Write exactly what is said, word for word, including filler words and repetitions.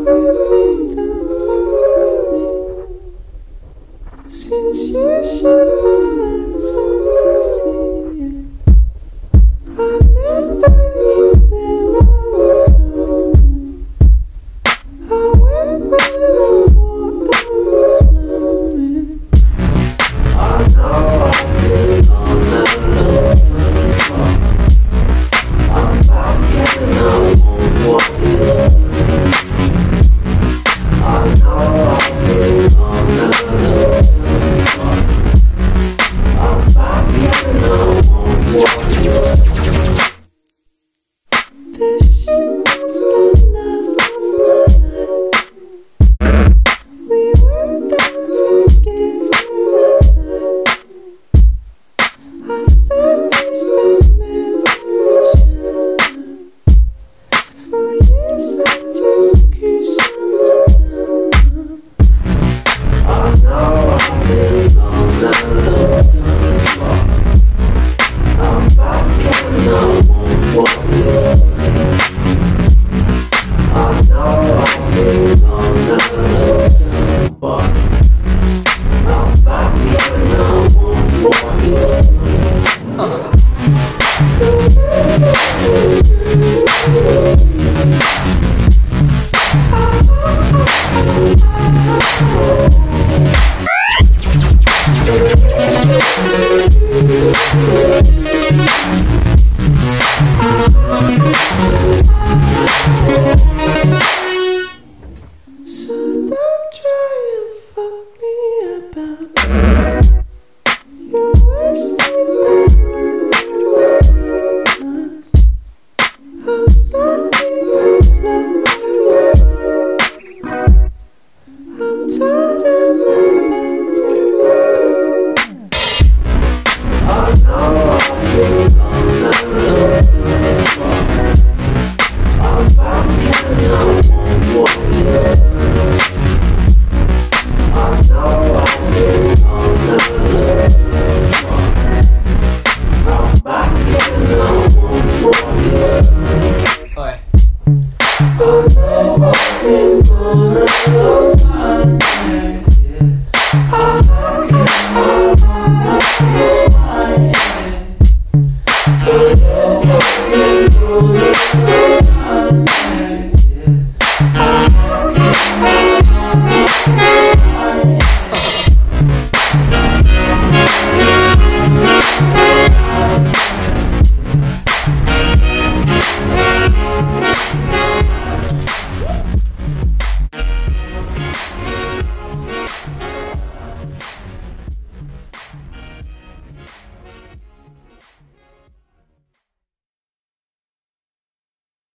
Since you shut my eyes to see it, I never knew where I was going. I went where the water was flowing. I know I've been on a long time. I'm back and I won't walk this way. I know I've been on a long time. I'm back and I won't walk this way. This shit was the love of my life. We went down together that night. I surfaced and never shine. For years I just kissed you down. I know I've been on a long time. I'm back and I won't walk this way. I know I've been on a long time, but I'm back and I won't walk this way. Uh. So don't try and fuck me about. You're wasting my money. I'm